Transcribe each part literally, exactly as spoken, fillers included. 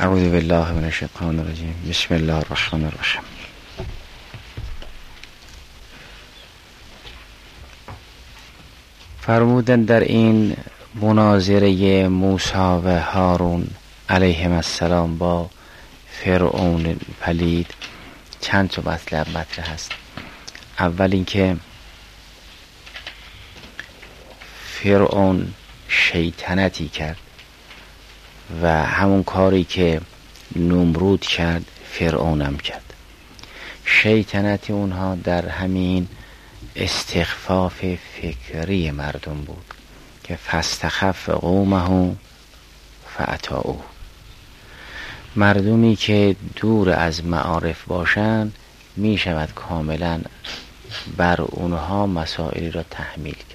اعوذ بالله من الشیطان الرجیم. بسم الله الرحمن الرحیم. فرمودن در این مناظره موسی و هارون علیهم السلام با فرعون پلید چند تا مطلب مطرح هست. اول اینکه فرعون شیطنتی کرد و همون کاری که نمرود کرد فرعونم کرد. شیطنت اونها در همین استخفاف فکری مردم بود که فاستخف قومه فاطاعوه. مردمی که دور از معارف باشند می شود کاملا بر اونها مسائلی را تحمیل کرد.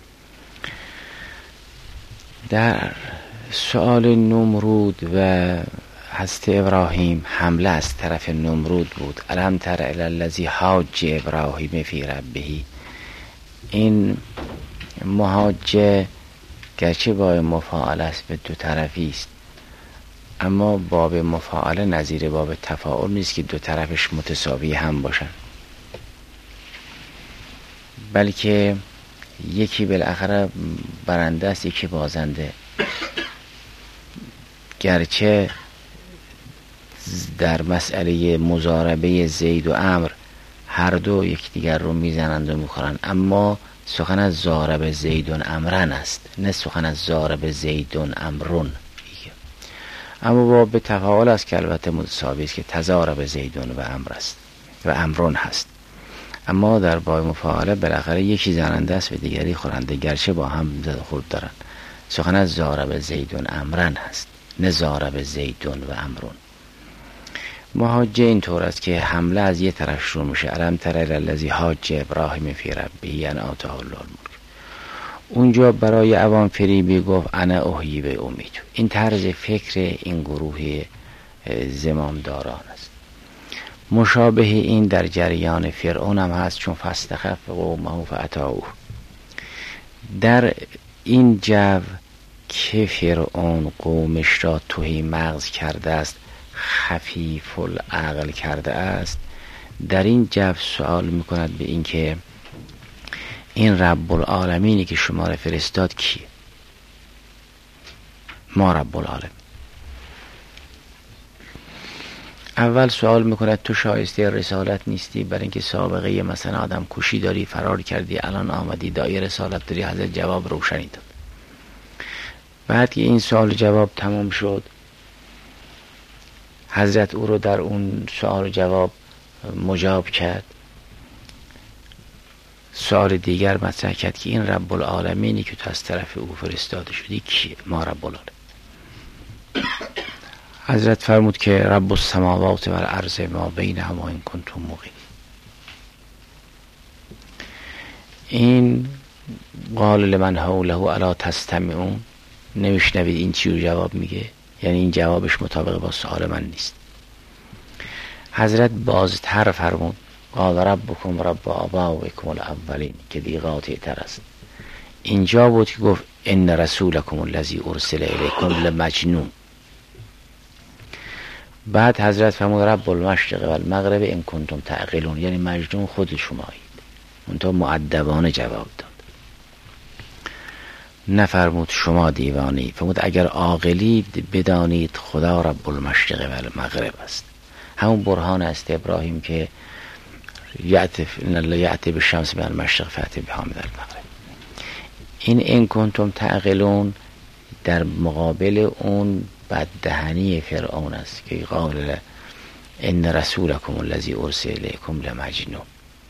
در سؤال نمرود و حضرت ابراهیم حمله از طرف نمرود بود. الم تر الی الذی حاج ابراهیم فی ربه. این محاجه گرچه باب مفاعله است به دو طرفی است، اما باب مفاعله نظیر باب تفاعل نیست که دو طرفش متساوی هم باشن، بلکه یکی بالاخره برنده است یکی بازنده. گرچه در مسئله مضاربه زید و عمرو هر دو یکدیگر رو میزنند و میخورند، اما سخن از ضارب زیدون امرن است، نه سخن از ضارب زیدون امرون. اما با به تفاعل است که البته متساوی است که تضارب زیدون و امر است و امرون هست، اما در باب مفاعله بالاخره یکی زننده است و دیگری خورنده، گرچه با هم خورد دارن. سخن از ضارب زیدون امرن هست، نه ضارب زیدون و امرون. محاجه این طور است که حمله از یه طرف شروع میشه. الم تر الی الذی حاج ابراهیم فی ربه ان آتاه الله الملک. اونجا برای عوام فریبی گفت انا احیی و امید. این طرز فکر این گروه زمامداران است. مشابه این در جریان فرعون هم هست، چون فاستخف قومه فاطاعوه. در این جو که فرعون قومش را تهی مغز کرده است، خفیف العقل کرده است، در این جو سوال میکند به این که این رب العالمینی که شما را فرستاد کیه؟ ما رب العالمین. اول سوال میکند تو شایسته رسالت نیستی؟ برای اینکه سابقه مثلا آدم کشی داری، فرار کردی، الان آمدی دای رسالت داری. حضرت جواب روشنی داد. بعد که این سوال جواب تمام شد، حضرت او رو در اون سوال جواب مجاب کرد. سوال دیگر مطرح کرد که این رب العالمینی که تو از طرف او فرستاده شدی کیه؟ ما رب العالمین. حضرت فرمود که رب السماوات و الارض ما بینهما ان کنتم موقنین. این قال لمن حوله الا تستمعون. نمیشنوید این چی رو جواب میگه؟ یعنی این جوابش مطابق با سوال من نیست. حضرت بازتر فرمود قال ربکم رب آبائکم الاولین، که دیگه قاطع تر است. اینجا بود که گفت ان رسولکم الذی ارسل الیکم لمجنون. بعد حضرت فرمود رب المشرق و المغرب ان کنتم تعقلون، یعنی مجنون خود شمایید. اونتا مؤدبانه جواب داد، نفرمود شما دیوانی. فرمود اگر عاقلید بدانید خدا رب المشرق و المغرب است. همون برهان است ابراهیم که یعتف ان الله یعتی بالشمس من المشرق فاتی بها من المغرب. این ان کنتم تعقلون در مقابل اون بددهنی فرعون است که قال ان رسولکم الذی ارسل الیکم لمجنون.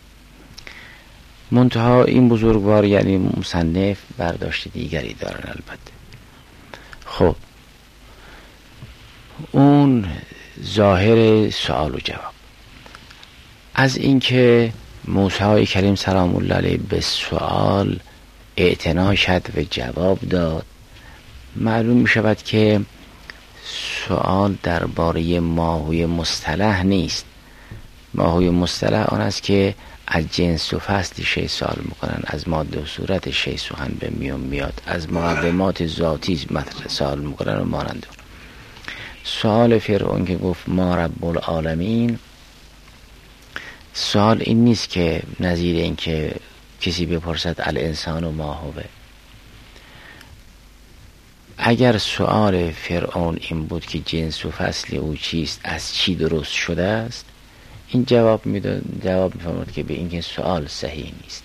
منتها این بزرگوار یعنی مصنف برداشت دیگری دارن البته. خب اون ظاهر سوال و جواب از اینکه موسی کریم سلام الله علیه به سوال اعتنا کرد و جواب داد، معلوم می شود که سوال درباره ماهوی مصطلح نیست. ماهوی مصطلح آن است که از جنس و فصل شی سوال میکنن، از ماده و صورت شی سخن به میون میاد، از مقدمات ذاتی مطلب سوال میکنن و مانند. سوال فرعون که گفت ما رب العالمین، سوال این نیست که نظیر این که کسی بپرسد الانسان و ما هو. اگر سوال فرعون این بود که جنس و فصل او چیست، از چی درست شده است، این جواب میداد، جواب میفرمود که به این که سوال صحیح نیست.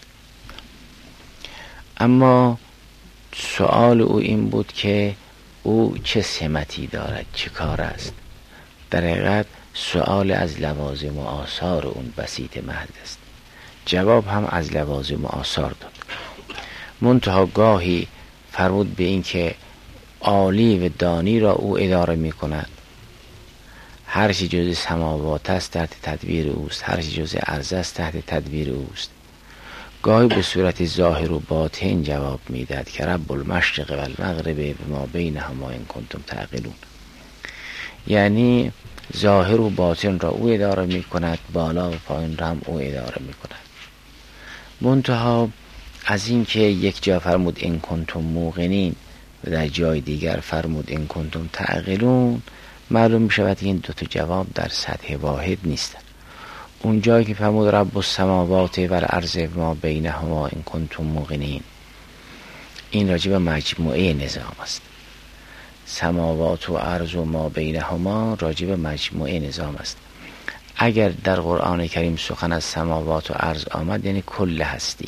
اما سوال او این بود که او چه سمتی دارد، چه کار است. در حقیقت سوال از لوازم و آثار اون بسیط محض است، جواب هم از لوازم و آثار داد. منتها گاهی فرمود به این که عالی و دانی را او اداره می کند، هر چی جز سماوات است تحت تدبیر اوست، هر چی جز ارض است تحت تدبیر اوست. گاهی به صورت ظاهر و باطن جواب میداد که رب المشرق و المغرب بما بینهما ان کنتم تعقلون، یعنی ظاهر و باطن را او اداره می کند، بالا و پایین را هم او اداره می کند. منتها از این که یک جا فرمود ان کنتم موقنین و در جای دیگر فرمود ان کنتم تعقلون، معلوم می شود که این دو تا جواب در سطح واحد نیستند. اون جایی که فرمود رب السماوات و الارض ما بینهما ان کنتم موقنین، این راجع به مجموعه نظام است. سماوات و ارض و ما بینهما راجع به مجموعه نظام است. اگر در قرآن کریم سخن از سماوات و ارض آمد یعنی کل هستی.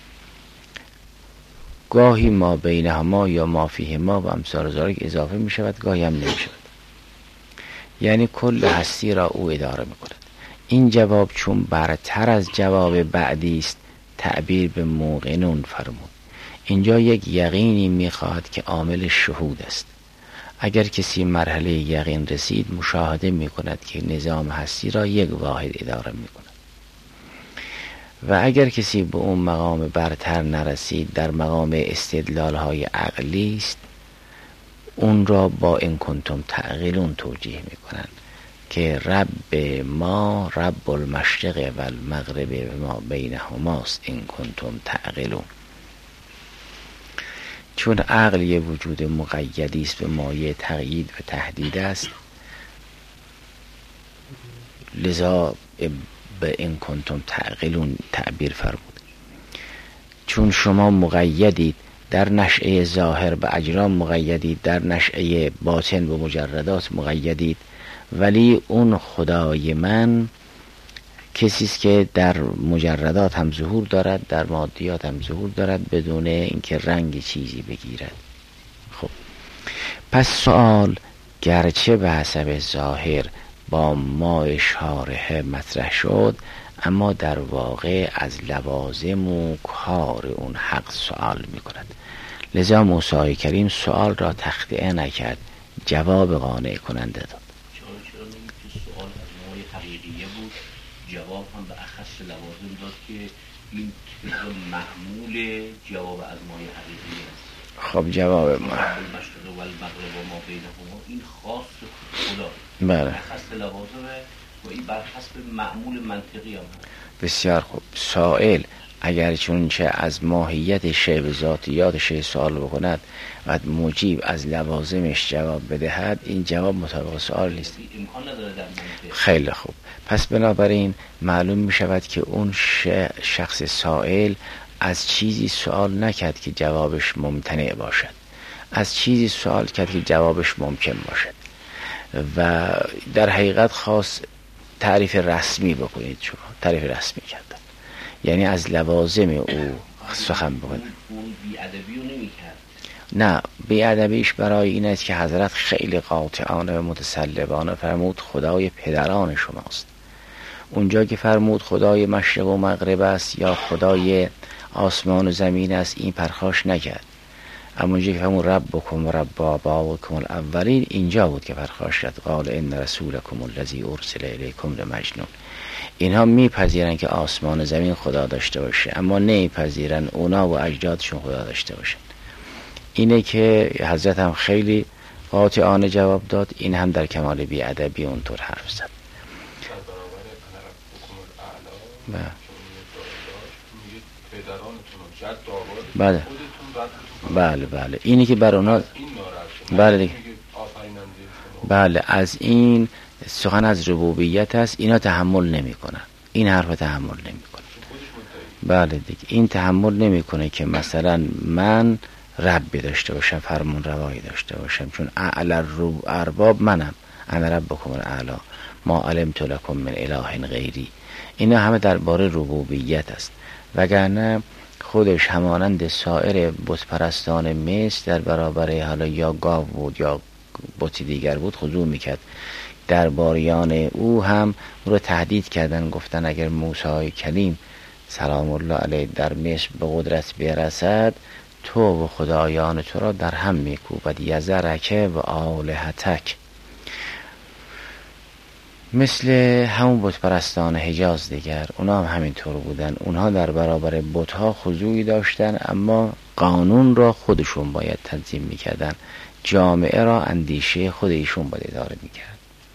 گاهی ما بینهما یا ما فیهما و امثال ذالک اضافه می شود، گاهی هم نمی شود، یعنی کل هستی را او اداره می کند. این جواب چون برتر از جواب بعدی است، تعبیر به موقنون فرمود. اینجا یک یقینی می خواهد که عامل شهود است. اگر کسی مرحله یقین رسید، مشاهده می کند که نظام هستی را یک واحد اداره می کند. و اگر کسی به اون مقام برتر نرسید، در مقام استدلال های عقلی است، اون را با ان کنتم تعقلون توجیه می کنند که رب ما رب المشرق و المغرب و ما بینهماست ان کنتم تعقلون. چون عقل یه وجود مقیدی است، به مایه تقیید و تهدید است، لذا به ان کنتم تعقلون تعبیر فرمود. چون شما مقیدید، در نشأه ظاهر به اجرام مقیدید، در نشأه باطن به مجردات مقیدید، ولی اون خدای من کسی است که در مجردات هم ظهور دارد، در مادیات هم ظهور دارد، بدون اینکه رنگ چیزی بگیرد. خب پس سوال گرچه به حسب ظاهر با ما شارح مطرح شد، اما در واقع از لوازم و کار اون حق سوال می کند. لذا موسی کریم سوال را تخطئه نکرد، جواب قانع کننده داد. جواب هم به اخص لوازم داد که این محمول جواب از مایه حقیقی است. خب جواب ما المشرق و المغرب و ما بینهما این خاص خدا، بله، اخص لوازم و این بر حسب معمول منطقی هم هست. بسیار خوب. سائل اگر چونچه از ماهیت شی و ذاتیات شی سوال بکند و مجیب از لوازمش جواب بدهد، این جواب مطابق سوال نیست. امکان نداره در منطق. خیلی خوب. پس بنابراین معلوم می شود که اون شخص سائل از چیزی سوال نکرد که جوابش ممتنع باشد، از چیزی سوال کرد که جوابش ممکن باشد. و در حقیقت خاص تعریف رسمی بکنید، شما تعریف رسمی کردن، یعنی از لوازم او سخن بکنید. اون بی‌ادبی رو نمی‌کرد. نه، بی‌ادبیش برای این است که حضرت خیلی قاطعانه و متسلبانه فرمود خدای پدران شماست. اونجا که فرمود خدای مشرق و مغرب است یا خدای آسمان و زمین است، این پرخاش نکرد. اما اونجا که فرمود ربکم و رب آبائکم الاولین، اینجا بود که پرخاش کرد. قال ان رسولکم الذی ارسل الیکم لمجنون. اینها میپذیرن که آسمان و زمین خدا داشته باشه، اما نمیپذیرن اونا و اجدادشون خدا داشته باشن. اینه که حضرت هم خیلی قاطعانه جواب داد. این هم در کمال بی‌ادبی اونطور حرف زد. بله بله بله اینی که بر اونا، بله دیگه، بله، از این سخن از ربوبیت است، اینا تحمل نمی کنن، این حرف تحمل نمی کنن. بله دیگه، این تحمل نمی کنه که مثلا من ربی داشته باشم، فرمون روایی داشته باشم، چون اعلی الارباب منم، انا ربکم الاعلی ما علمت لکم من اله غیری. اینا همه درباره ربوبیت است، وگرنه خودش همانند سایر بت پرستان مصر در برابر حالا یا گاو بود یا بتی دیگر بود خضوع میکرد. درباریان او هم او رو تهدید کردن، گفتن اگر موسی کلیم سلام الله علیه در مصر به قدرت برسد، تو و خدایان تو را در هم میکوبد، یذرک و آلهتک. مثل همون بت پرستان حجاز دیگر، اونا هم همینطور بودن، اونها در برابر بت‌ها خضوعی داشتن، اما قانون را خودشون باید تنظیم میکردن، جامعه را اندیشه خود ایشون باید اداره میکرد.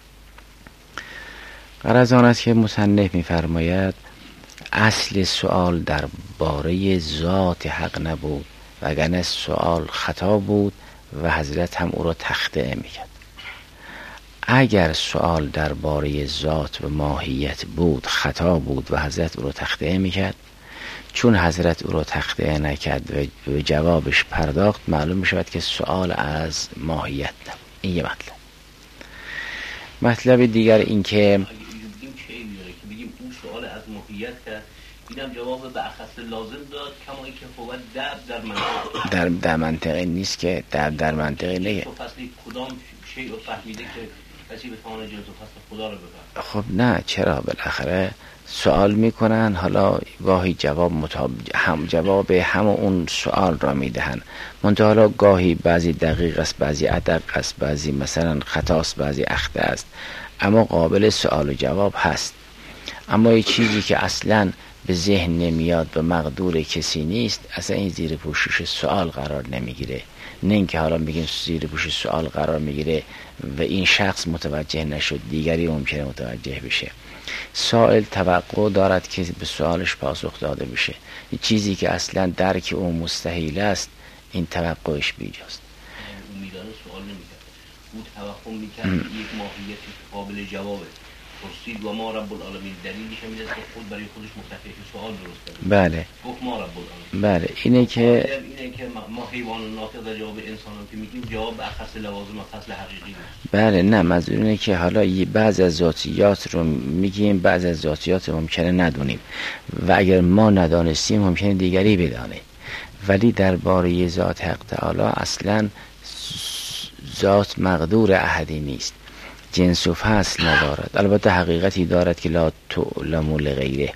غرض آن است که مصنف میفرماید اصل سؤال درباره ذات حق نبود، وگرنه سؤال خطا بود و حضرت هم او را تخطئه میکرد. اگر سؤال درباره ذات و ماهیت بود خطا بود و حضرت او را تخطئه میکرد، چون حضرت او را تخطئه نکرد و به جوابش پرداخت، معلوم میشود که سؤال از ماهیت نبود. این یه مطلب. مطلب دیگر این که بگیم اون سوال از ماهیت کرد، اینم جواب به اخص لازم داد، کما اینکه خود در در منطقه در در منطقه نیست که در در منطقه نه. فصلی کدام شیء رو فهمیده که کسی بتونه جنس و فصل خدا رو بفهمه؟ خب نه، چرا؟ بالاخره سوال میکنن، حالا گاهی جواب مطابق هم جواب هم اون سوال را میدهن، منتها حالا گاهی بعضی دقیق است، بعضی ادق است، بعضی مثلا خطا است، بعضی اخطا است، اما قابل سوال و جواب هست. اما یه چیزی که اصلا به ذهن نمیاد، به مقدور کسی نیست، اصلا این زیر پوشش سوال قرار نمیگیره. نه اینکه حالا میگیم زیر پوشش سوال قرار میگیره و این شخص متوجه نشد، دیگری ممکنه متوجه بشه. سائل توقع دارد که به سوالش پاسخ داده بشه. این چیزی که اصلا درک اون مستحیل است، این توقعش بیجاست. اون میدانه سوال نمیکرد، او توقع میکرد یک ماهیتی قابل جوابه، پرسید و ما رب العالمین، دلیلش هم اینه که خود برای خودش متفق سوال درست کرد. بله. گفت ما رب العالمین. بله، اینه که اینه که ما حیوان ناطق در جواب انسان هم که میگیم جواب به اخص لوازم و فصل حقیقی است. بله، نه منظور اینه که حالا بعض از ذاتیات رو میگیم، بعض از ذاتیات ممکنه ندونیم و اگر ما ندانستیم ممکنه دیگری بدانه، ولی درباره ذات حق تعالی اصلا ذات مقدور احدی نیست، جنس و فصل ندارد. البته حقیقتی دارد که لا تعلم لغیره.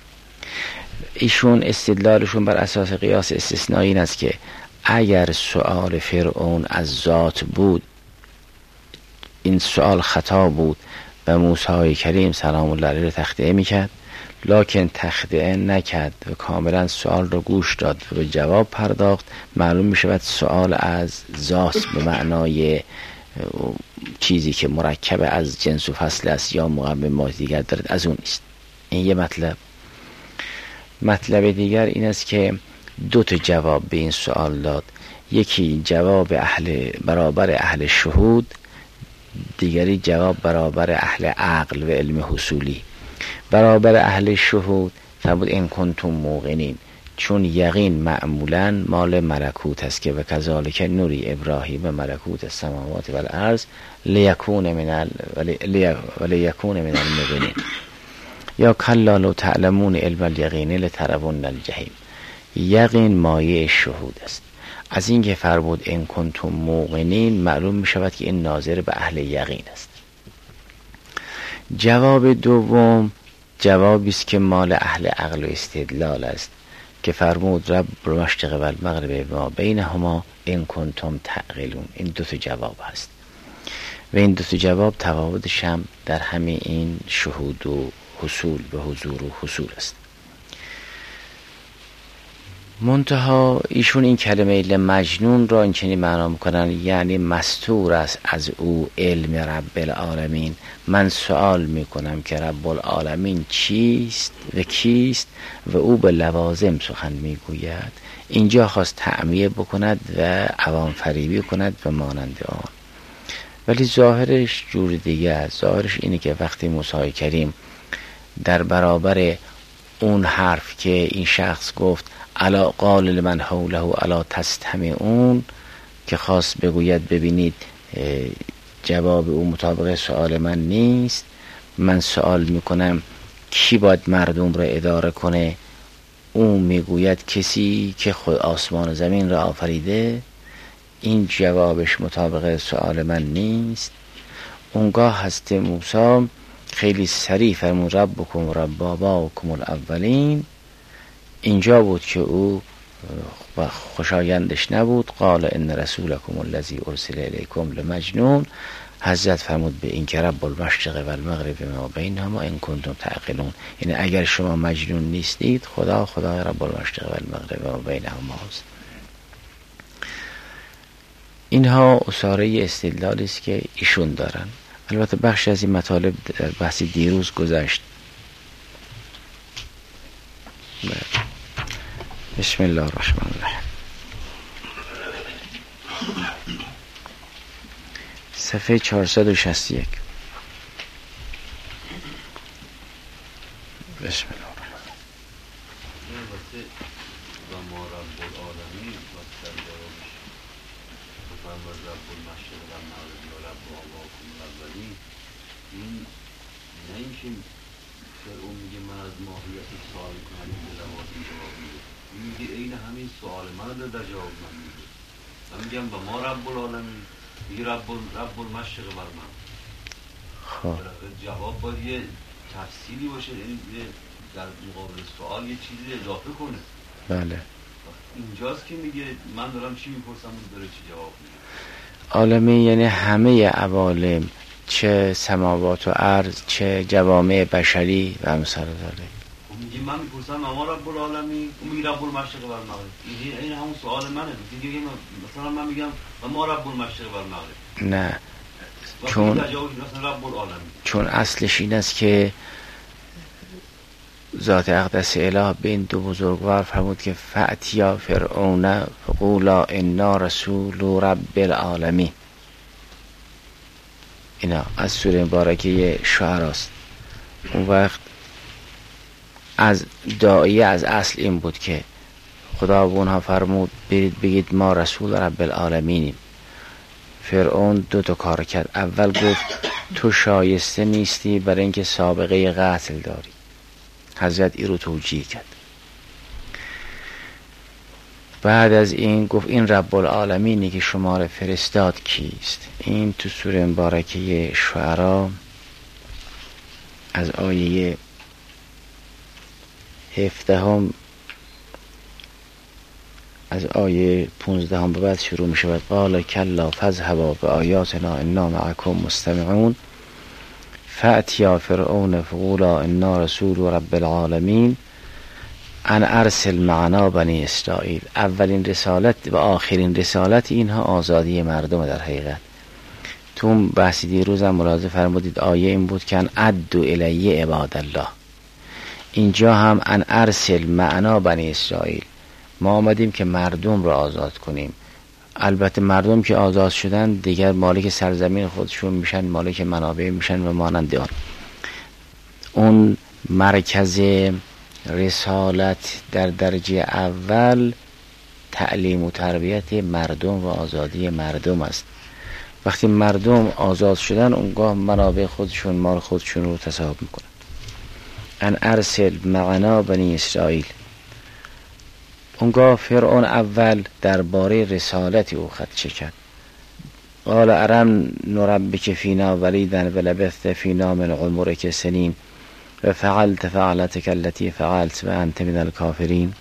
ایشون استدلالشون بر اساس قیاس استثنایی این است که اگر سؤال فرعون از ذات بود، این سؤال خطا بود و موسی کریم سلام الله علیه تخطئه میکرد، لکن تخطئه نکرد و کاملا سؤال رو گوش داد و به جواب پرداخت، معلوم میشود سؤال از ذات به معنای چیزی که مرکب از جنس و فصل است یا مقومات دیگر دارد، از اون نیست. این یه مطلب. مطلب دیگر این است که دو تا جواب به این سوال داد، یکی جواب اهل برابر اهل شهود، دیگری جواب برابر اهل عقل و علم حصولی. برابر اهل شهود فرمود این کنتم موقنین، چون یقین معمولا مال ملکوت است که و کذالک نوری ابراهیم ملکوت السماوات و الارض لیکون من ال ولیکون من الموقنین، یا کلا لو تعلمون علم الیقین لترون الجحیم. یقین مایه شهود است. از این که فرمود این کنتم موقنین، معلوم می شود که این ناظر به اهل یقین است. جواب دوم جوابی است که مال اهل عقل و استدلال است که فرمود رب مشرق و المغرب ما بینهما این کنتم تعقلون. این دو تا جواب هست و این دو تا جواب تفاوتش هم در همین این شهود و حصول به حضور و حصول است. منتها ایشون این کلمه لمجنون را این چنین معنا میکنن، یعنی مستور است از او علم رب العالمین. من سوال میکنم که رب العالمین چیست و کیست و او به لوازم سخن میگوید. اینجا خواست تعمیه بکند و عوام فریبی کند و مانند آن. ولی ظاهرش جور دیگه است. ظاهرش اینه که وقتی موسی کریم در برابر اون حرف که این شخص گفت الا قال لمن حوله الا تستمعون، که خواست بگوید ببینید جواب او مطابق سوال من نیست، من سوال میکنم کی باید مردم را اداره کنه؟ او میگوید کسی که خود آسمان و زمین را آفریده، این جوابش مطابق سوال من نیست. اونگاه هست موسی خیلی سریع فرمود ربکم رب آبائکم الاولین. اینجا بود که او خوشایندش نبود. قال ان رسولکم الذی ارسل الیکم لمجنون. حضرت فرمود به این که رب المشرق و المغرب ما بینهما ان کنتم تعقلون، یعنی اگر شما مجنون نیستید خدا خدای رب المشرق و المغرب ما بینهما است. اینها اساره استدلالی است که ایشون دارن. البته بخش از این مطالب در بحث دیروز گذشت. بسم الله الرحمن الرحیم. صفحه چهارصد و شصت و یک. بسم الله الرحمن الرحیم. و ما رب العالمین واسه جوابش بفرم و رب المشرق و المغرب و رب آبائکم الاولین. این نه اینکه فرعون میگه من از ماهیت سوال کنم به لوازم جوابی، این میگه عین همین سوال من رو در جواب من میگه. من میگم و ما رب العالمین، میگه رب رب المشرق و المغرب. خب جواب باید یه تفصیلی باشه، این در مقابل سوال یه چیزی اضافه کنه. بله اینجاست که میگه من دارم چی میپرسم اون داره چی جواب میده. عالمی یعنی همه عوالم، چه سماوات و ارض، چه جوامع بشری و امثال ذالک. میگه من میپرسم اما رب العالمین، اون میگه رب المشرق و المغرب. این این همون سوال منه. میگه مثلا من میگم و ما رب المشرق و المغرب. نه، چون رب العالمین، چون اصلش این است که ذات اقدس اله به این دو بزرگوار فرمود که فأتیا فرعون فقولا انا رسول رب العالمین. اینا از سوره مبارکه شعراء است. اون وقت از داعیه از اصل این بود که خدا به اونها فرمود برید بگید ما رسول رب العالمینیم. فرعون دو تا کار کرد. اول گفت تو شایسته نیستی برای اینکه سابقه قتل داری. حضرت ای رو توجیه کرد. بعد از این گفت این رب العالمینی که شما را فرستاد کیست؟ این تو سوره مبارکه شعراء از آیه هفدهم از آیه پونزدهم به بعد شروع می شود. قال کلا فاذهبا بآیاتنا انا معکم مستمعون فأتیا فرعون فقولا انا رسول رب العالمین ان ارسل معنا بنی اسرائیل. اولین رسالت و آخرین رسالت اینها آزادی مردم. در حقیقت تو بحثی دیروز هم ملاحظه فرمودید آیه این بود که ان ادوا الی عباد الله. اینجا هم ان ارسل معنا بنی اسرائیل، ما آمدیم که مردم را آزاد کنیم. البته مردم که آزاد شدن دیگر مالک سرزمین خودشون میشن، مالک منابع میشن و مانند آن. اون مرکز رسالت در درجه اول تعلیم و تربیت مردم و آزادی مردم است. وقتی مردم آزاد شدن اونگاه منابع خودشون مال خودشون رو تصاحب میکنن. ان ارسل معنا بنی اسرائیل. اونگاه فرعون اول درباره رسالت او خدشه کرد. قال ارم نربک فینا ولیدا ولبثت فینا من عمرک سنین و فعلت فعلتک التي فعلت و انت من الکافرین.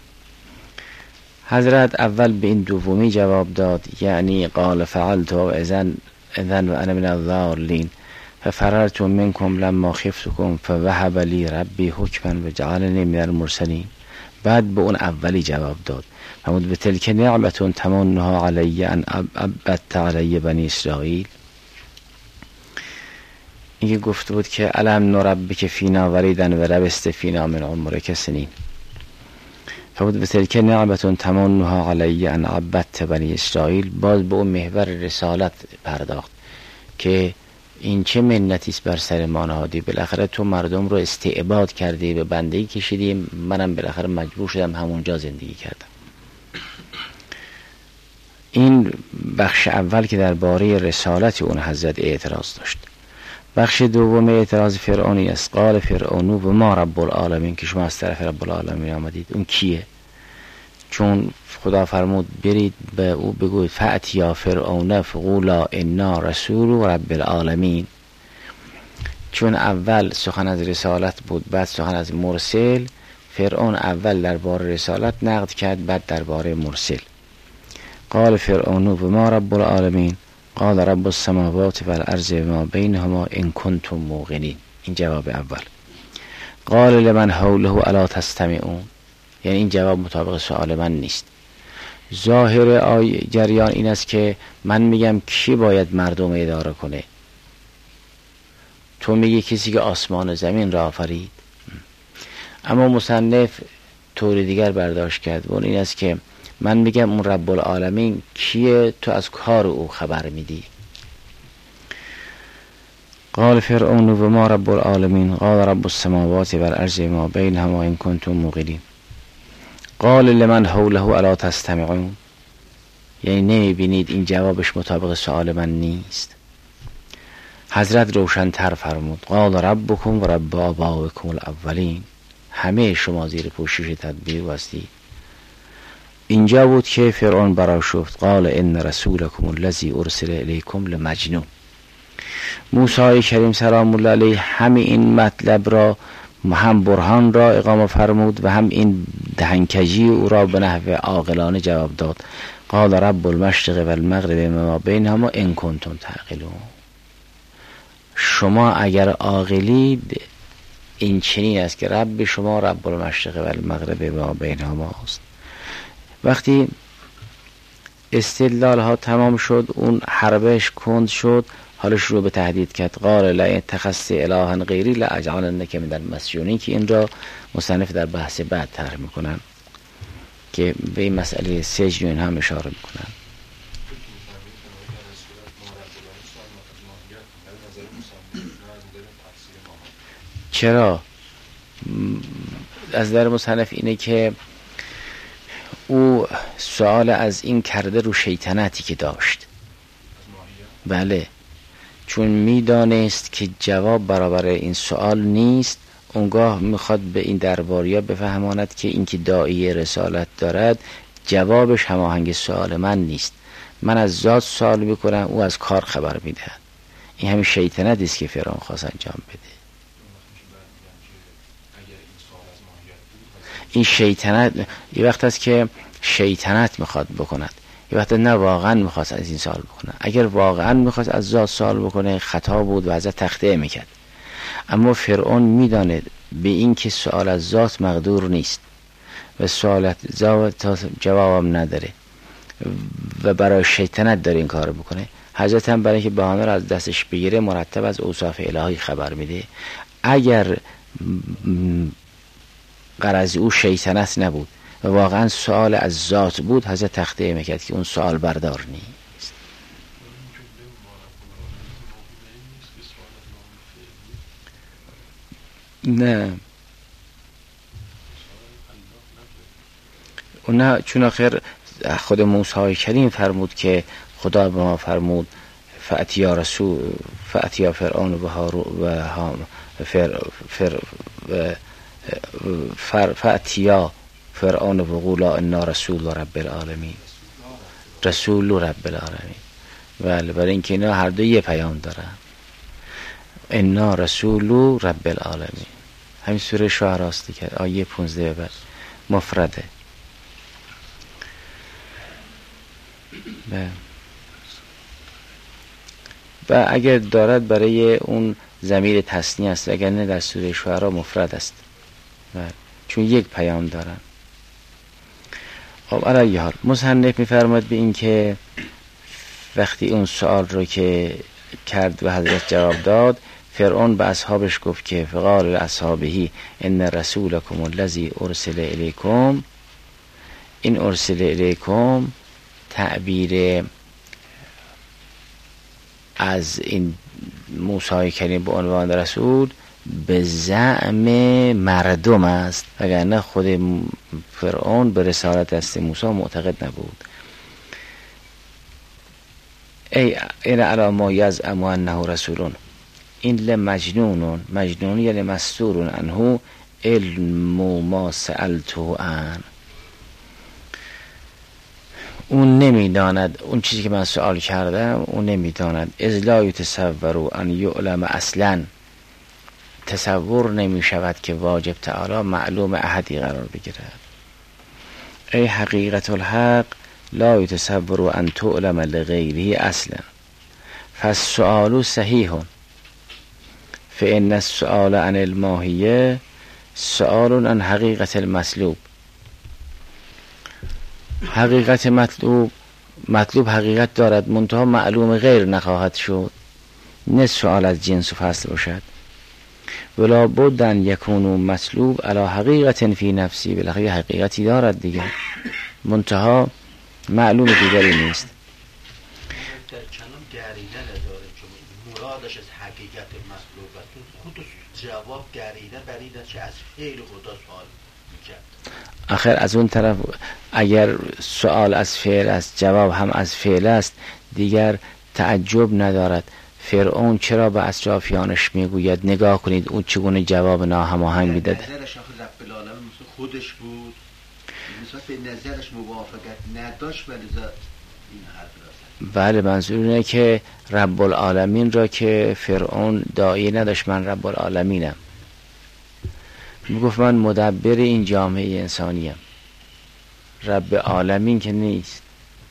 حضرت اول به این دومی جواب داد، یعنی قال فعلت و اذن اذن و انا من الضالین ففررت منکم لما خفتکم فوهب لی ربی حکما و جعلنی من المرسلین. بعد به اون اولی جواب داد، فرمود به تلک نعمتون تمنها علی ان عبدت علی بنی اسرائیل. اینکه گفته بود که الم نربک فینا ولیدا و لبثت فینا من عمرک سنین. فرمود به تلک نعمتون تمنها علی ان عبدت بنی اسرائیل. باز به اون محور رسالت پرداخت. که این چه منتی است بر سر ما نهادی، بالاخره تو مردم رو استعباد کردی، به بندگی کشیدی، منم بالاخره مجبور شدم همونجا زندگی کردم. این بخش اول که درباره رسالت اون حضرت اعتراض داشت. بخش دوم اعتراض فرعونی است. قال فرعون و ما رب العالمین، که شما از طرف رب العالمین آمدید. اون کیه؟ چون خدا فرمود برید به او بگوید فأتیا فرعون فقولا انا رسول رب العالمین. چون اول سخن از رسالت بود، بعد سخن از مرسل، فرعون اول درباره رسالت نقد کرد، بعد درباره مرسل. قال فرعون و ما رب العالمین قال رب السماوات والارض و ما بینهما ان کنتم موقنین. این جواب اول. قال لمن حوله الا تستمعون، یعنی این جواب مطابق سوال من نیست. ظاهر آی جریان این است که من میگم کی باید مردم اداره کنه، تو میگی کسی که آسمان و زمین را آفرید. اما مصنف طور دیگر برداشت کرد و اون این است که من میگم اون رب العالمین کیه، تو از کار او خبر میدی. قال فرعون و ما رب العالمین قال رب السماوات والارض ما بینهما ان کنتم موقنین. قال لمن حوله الا تستمعون، یعنی نمیبینید این جوابش مطابق سوال من نیست. حضرت روشن‌تر فرمود قال ربکم و رب آبائکم الاولین، همه شما زیر پوشش تدبیر هستید. اینجا بود که فرعون برآشفت قال ان رسولکم الذی ارسل الیکم لمجنون. موسی کریم سلام الله علیه هم این مطلب را، هم برهان را اقامه فرمود و هم این دهنکجی او را به نحو عاقلانه جواب داد. قال رب المشرق و المغرب ما بینهما ان کنتم تعقلون. شما اگر عاقلید این چنین است که رب شما رب المشرق و المغرب ما بینهما است. وقتی استدلال ها تمام شد، اون حربش کند شد، حالا شروع به تهدید کرد. قال لا اتخذت الها غیری لاجعلنک من المسجونین، که این را مصنف در بحث بعد طرح میکنن که به این مسئله سجن این هم اشاره میکنن. چرا؟ از در مصنف اینه که او سوال از این کرده رو شیطنتی که داشت. بله، چون میدانست که جواب برابر این سوال نیست، اونگاه میخواد به این درباریا بفهماند که این که داعی رسالت دارد جوابش هماهنگ سوال من نیست. من از ذات سوال میکنم، او از کار خبر میدهد. این همین شیطنتی است که فرعون خواست انجام بده. این شیطنت یه وقت است که شیطنت میخواد بکند، یه وقت نه واقعا میخواست از این سوال بکنه. اگر واقعا میخواست از ذات سوال بکنه خطا بود و ازت تخطئه میکرد. اما فرعون میداند به این که سوال از ذات مقدور نیست و سوالت ذات جوابم نداره و برای شیطنت داره این کار بکنه. حضرت هم برای که بهانه را از دستش بگیره مرتب از اوصاف الهی خبر میده. اگر غرض او شیطنت نبود و واقعا سوال از ذات بود، حضرت تخطئه میکرد که اون سوال بردار نیست. نه نه، چون آخر خود موسی کریم فرمود که خدا به ما فرمود فأتیا رسول فأتیا فرعون و هارون و فر فر فر فأتیا فرعون و قولا انا رسول رب العالمین، رسول رب العالمین. بله، برای اینکه اینا هر دو یه پیام دارن. انا رسول رب العالمین، همین سوره شعراء است که آیه پانزده بعد مفرده. بله. و اگر دارد برای اون ضمیر تثنیه است، اگر نه در سوره شعراء مفرد است. بله. چون یک پیام دارن. خب علیه حال مصنف میفرماد به این که وقتی اون سوال رو که کرد و حضرت جواب داد، فرعون به اصحابش گفت که فقال لاصحابه ان رسولکم الذی ارسل الیکم. این ارسل الیکم تعبیر از این موسی کریم به عنوان رسول به زعم مردم است، وگرنه خود فرعون به رسالت دست موسی معتقد نبود. ای این علی ما یزعم انه رسولون، این لمجنون، مجنون یعنی مستور عنه علم ما سألته عن، اون نمیداند اون چیزی که من سوال کردم اون نمیداند. اذ لا یتصور ان یعلم اصلا، تصور نمی شود که واجب تعالی معلوم احدی قرار بگیرد. ای حقیقت الحق لا یتصور ان تعلم لغیره اصلا فالسؤال صحیح فإن السؤال عن الماهیه سؤال عن حقیقت المطلوب. حقیقت مطلوب مطلوب حقیقت دارد، منتها معلوم غیر نخواهد شد، نه سؤال از جنس و فصل باشد. ولا بد ان یکون مطلوب علی حقیقت فی نفسی، بالاخره حقیقتی دارد دیگه، منتها معلوم دیگری نیست. در کلام گرینه نداره، چون مرادش از حقیقت مطلوبتون خود جواب گرینه برید که از فعل خدا سوال میکرد. آخر از اون طرف اگر سوال از فعل است جواب هم از فعل است دیگر تعجب ندارد. فرعون چرا به اطرافیانش میگوید نگاه کنید اون چگونه جواب ناهماهنگ میداد؟ نظرش آخه رب العالمین مثل خودش بود، مثلا به نظرش موافقت نداشت، ولی این حرف راست. بله، منظور اینه که رب العالمین را که فرعون داعی نداشت من رب العالمینم، میگفت من مدبر این جامعه انسانیم، رب العالمین که نیست.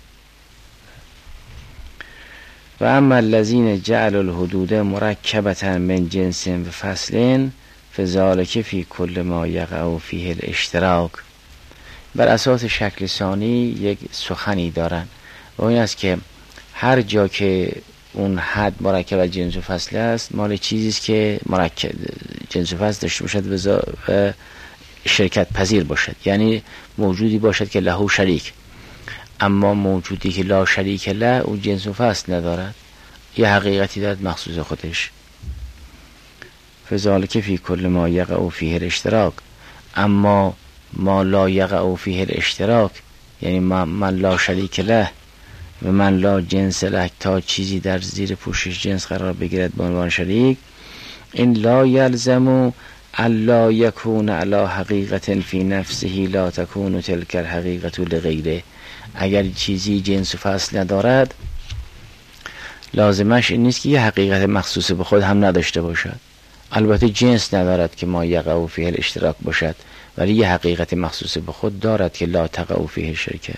و اما الذین جعلوا الحدود مرکبة من جنس و فصل فذلک فی کل ما یقع فیه الاشتراک. بر اساس شکل ثانی یک سخنی دارن و این است که هر جا که اون حد مرکب از جنس و فصل است مال چیزی است که مرکب جنس و فصل داشته باشد و شرکت پذیر باشد، یعنی موجودی باشد که له شریک. اما موجودی که لا شریک له اون جنس و فصل ندارد، یه حقیقتی دارد مخصوص خودش. فذلک فی کل ما یقع فیه الاشتراک. اما ما لا یقع فیه الاشتراک یعنی من لا شریک له و من لا جنس له، تا چیزی در زیر پوشش جنس قرار بگیرد به عنوان شریک، این لا یلزم الا یکون علی حقیقت فی نفسه لا تکون تلک الحقیقت لغیره. اگر چیزی جنس و فصل ندارد لازمش این نیست که یه حقیقت مخصوص به خود هم نداشته باشد. البته جنس ندارد که ما یقع فیه الاشتراک باشد، ولی یه حقیقت مخصوص به خود دارد که لا تقع فیه الشرکه.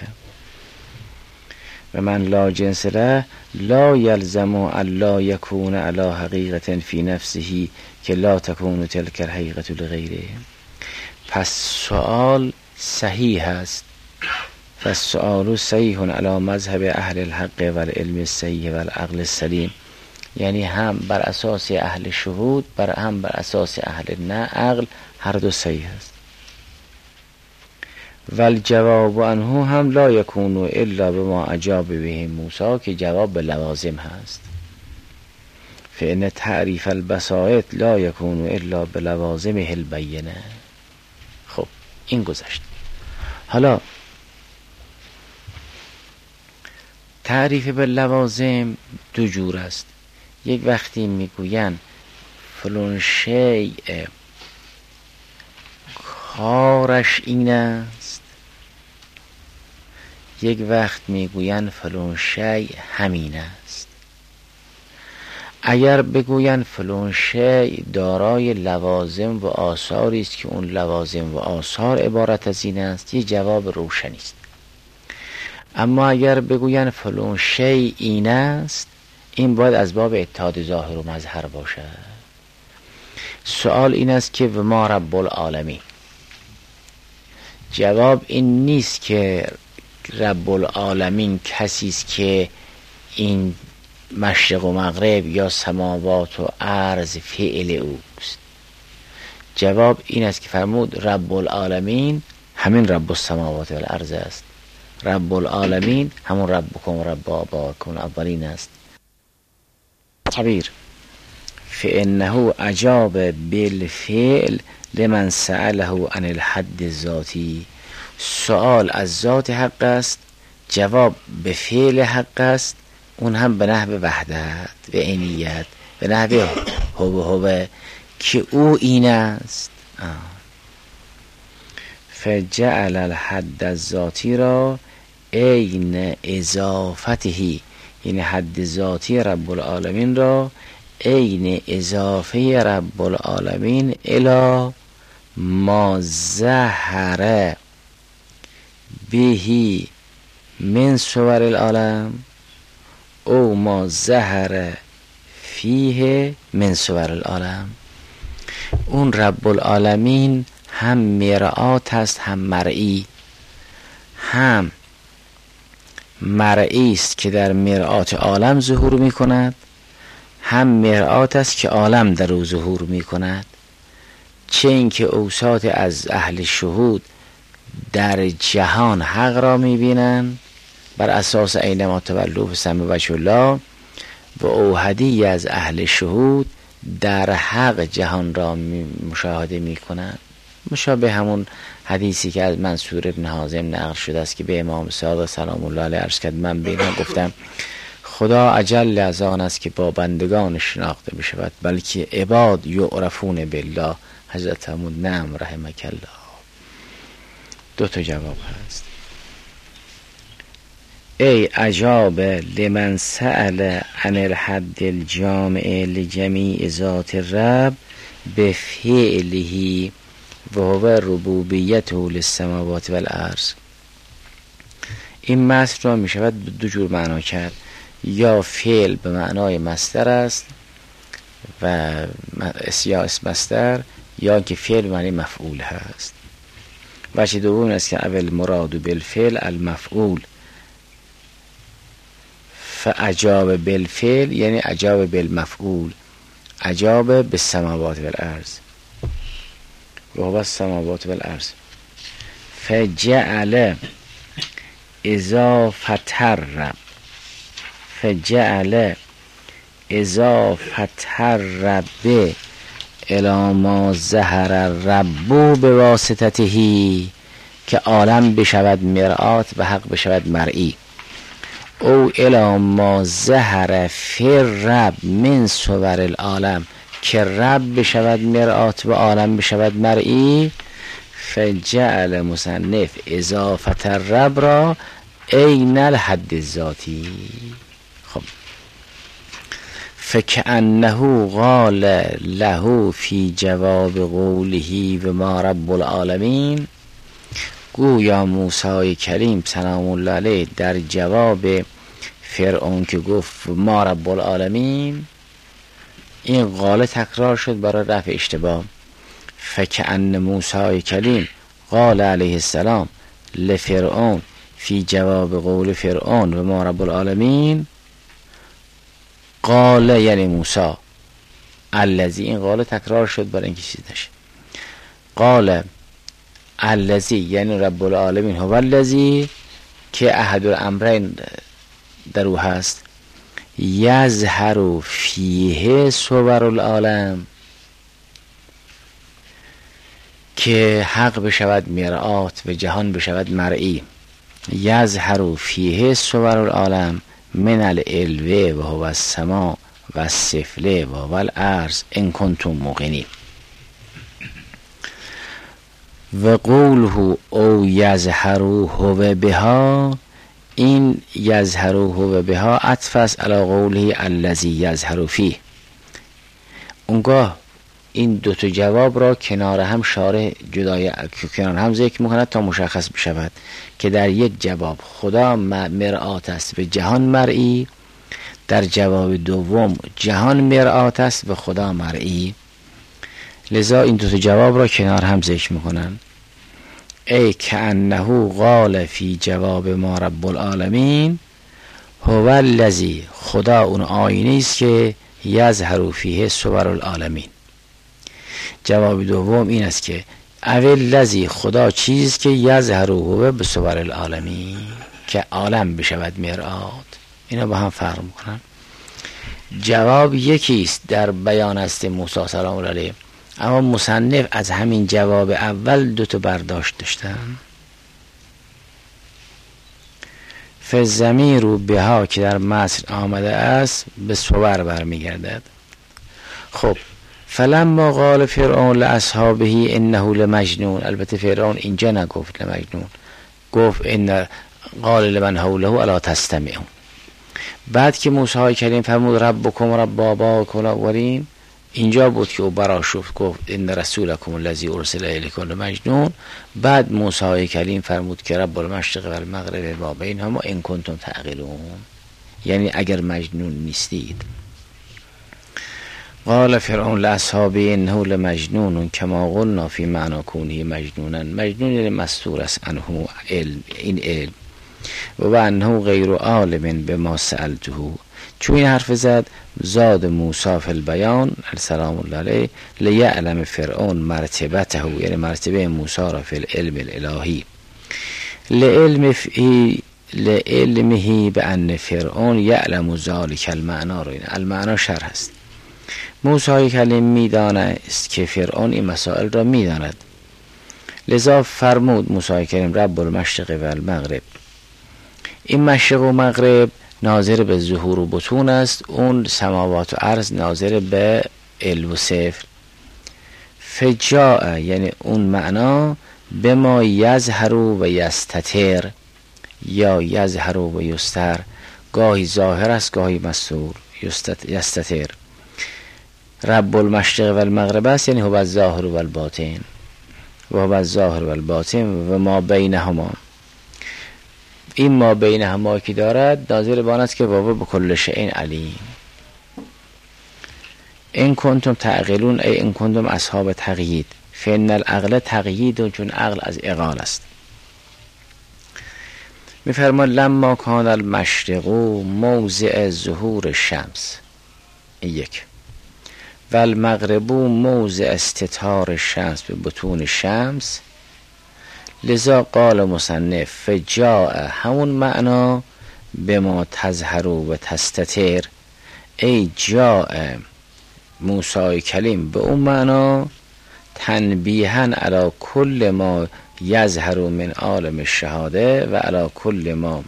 و من لا جنس له لا یلزم الا یکون علی حقیقت فی نفسه که لا تکون تلک الحقیقت لغیره. پس سوال صحیح است، فالسؤال صحیح علی مذهب اهل الحق و العلم الصحیح و العقل السلیم، یعنی هم بر اساس اهل شهود بر هم بر اساس اهل نه عقل، هر دو صحیح است. والجواب عنه هم لا یکون الا بما اجاب به موسی، که جواب به لوازم هست. فإن تعریف البسائط لا یکون الا بلوازمه البینه. خب این گذشت. حالا تعریف به لوازم دو جور است. یک وقتی میگوین فلان شیء کارش این است، یک وقت میگوین فلان شیء همین است. اگر بگوین فلان شیء دارای لوازم و آثاری است که اون لوازم و آثار عبارت از این است، یه جواب روشنی است. اما اگر بگوین فلان شیء این است، این باید از باب اتحاد ظاهر و مظهر باشد. سوال این است که و ما رب العالمین، جواب این نیست که رب العالمین کسی است که این مشرق و مغرب یا سماوات و ارض فعل اوست. جواب این است که فرمود رب العالمین همین رب السماوات و الارض است. رب العالمین همون ربکم و رب آباکم اولین است. تعبیر فانه اجاب بالفعل لمن سأله عن الحد الذاتی. سوال از ذات حق است، جواب به فعل حق است، اون هم به نحو وحدت و عینیت، به نحو هو هو که او این است. فجعل الحد الذاتی را عین اضافتهی، یعنی حد ذاتی رب العالمین را عین اضافه رب العالمین الی ما ظهر بهی من صور العالم او ما ظهر فیه من صور العالم. اون رب العالمین هم مرآت است هم مرئی، هم مرئی است که در مرآت عالم ظهور می کند، هم مرآت است که عالم در او ظهور می کند. چه اینکه اوساط از اهل شهود در جهان حق را می بینند بر اساس اینما تولوا فثم وجه الله، و اوحدی از اهل شهود در حق جهان را مشاهده می کنند. مشابه همون حدیثی که از منصور ابن حازم نقل شده است که به امام صادق سلام الله علیه عرض کرد، من به اینا گفتم خدا اجل از آن است که با بندگان شناخته بشود، بلکه عباد یعرفون بالله. حضرت فرمود نعم رحمک الله. دو تا جواب هست. ای عجاب لمن سأل عن الحد الجامع لجمیع ذات الرب بفعله و هو ربوبیته للسماوات والارض. این مصر را می شود دو جور معنا کرد، یا فعل به معنای مصدر است و یا اسم مصدر، یا که فعل به معنی مفعول هست. وجه دوم است که اول مراد بالفعل المفعول، فاجاب بالفعل یعنی اجاب بالمفعول، اجاب بالسماوات والارض و هو السماوات والارض. فجعل اضافه الرب، فجعل اضافه الرب الی ما ظهر الرب بواسطته، که عالم بشود مرآت و حق بشود مرئی، او الی ما ظهر فی الرب من صور العالم، که رب بشود مرآت و عالم بشود مرئی. فجعل مصنف اضافه الرب را عین الحد الذاتی. خب فکأنه قال له فی جواب قوله و ما رب العالمین، گویا موسی کریم سلام الله علیه در جواب فرعون که گفت ما رب العالمین، این قال تکرار شد برای رفع اشتباه. فکأن موسی کریم قال علیه السلام لفرعون فی جواب قول فرعون و ما رب العالمین، قال یعنی موسی الذی، این قال تکرار شد برای اینکه چیز نشه. قال الذی یعنی رب العالمین هو الذی، که احد الامرین در او هست، یظهر فیه صور العالم، که حق بشود مرآت و جهان بشود مرئی. یظهر فیه صور العالم من العلو و هو السما و السفل و هو الارض ان کنتم موقنین. و قوله او یظهر هو بها، این یظهر هو بها عطف است علی قوله الذی یظهر فیه. اونگاه این دو تا جواب را کنار هم شارح جدای کنار هم ذکر میکند تا مشخص بشود که در یک جواب خدا مرآت است و جهان مرئی، در جواب دوم جهان مرآت است و خدا مرئی. لذا این دو تا جواب را کنار هم ذکر میکنند. ای کأنه قال فی جواب ما رب العالمین هو الذی، خدا اون آینه است که یظهر فیه صور العالمین. جواب دوم این است که اول لذی، خدا چیز که یظهر هو بصور العالمین، که عالم بشود مرآت. اینا با هم فرق میکنن. جواب یکیست در بیان است موسی سلام الله علیه، اما مصنف از همین جواب اول دو تا برداشت داشتن. فالضمیر بها که در مصر آمده است به صور برمیگردد. خب فلما قال فرعون لاصحابه انه لمجنون، البته فرعون اینجا نگفت لمجنون، گفت ان قال لمن حوله الا تستمعون. بعد که موسی کریم فرمود ربکم رب آبائکم الاولین، اینجا بود که او برآشفت گفت ان رسولکم الذی ارسل الیکم لمجنون. بعد موسی کریم فرمود که رب المشرق و المغرب و بینهما ان کنتم تعقلون، یعنی اگر مجنون نیستید. قال فرعون لاصحابه انه لمجنون کما قلنا فی معنی کونه مجنونا، مجنون یعنی مستور است عنه علم، این علم، و انه غیر عالم بما سألته. چون این حرف زد زاد موسی فی البیان سلام الله علیه لیعلم فرعون مرتبته، یعنی مرتبه موسی را فی العلم الالهی، لعلم فی لعلمه بان فرعون یعلم ذلک المعنی، رو این المعنی شرح است. موسی کلیم میدانست که فرعون این مسائل را میداند، لذا فرمود موسی کریم رب المشرق و المغرب. این مشرق و مغرب ناظر به ظهور و بطون است، اون سماوات و ارض ناظر به علو و صفر. فجاء یعنی اون معنا به ما یظهر و یستتر، یا یظهر و یستر، گاهی ظاهر است گاهی مستور، یستتر. رب المشرق و المغرب است یعنی هو الظاهر و الباطن، و هو الظاهر و الباطن و ما بینهما. این ما بینهما که دارد ناظر به آن است که بابا به کل شیء علیم. این کنتم تعقلون ای این کنتم اصحاب تقیید، فان العقل تقیید، چون عقل از اقال است. میفرماد لما کان المشرق موضع ظهور الشمس، یک، و المغرب موضع استتار الشمس به بطون الشمس، لذا قال مصنف فجاء همون معنا به ما تظهر و تستتر، ای جاء موسی کلیم به اون معنا تنبیها علی کل ما یظهر من عالم الشهاده و علی کل ما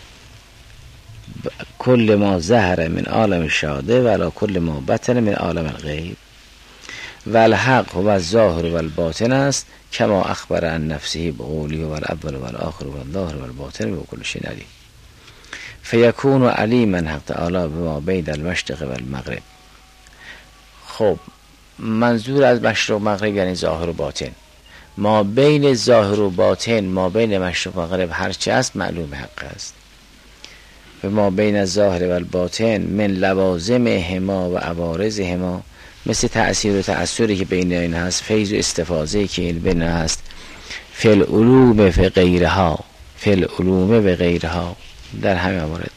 کل ما ظهر من عالم الشهاده و علی کل ما بطن من عالم الغیب، و الحق و الظاهر و الباطن است کما اخبر عن نفسه بقوله و الاول و الاخر و الظاهر و الباطن و کل شیء علیم، فیکون علیما حق تعالی بما بین المشرق و المغرب. خب منظور از مشرق و مغرب یعنی ظاهر و باطن، ما بین ظاهر و باطن، ما بین مشرق و مغرب هرچی است معلوم حق است. و ما بین الظاهر و الباطن من لوازم هما و عوارض هما، مثل تأثیر و تأثیری که بین این هست، فیض و استفاضه که این بین هست، فی العلوم و غیرها، فی العلوم و غیرها، در همه موارد.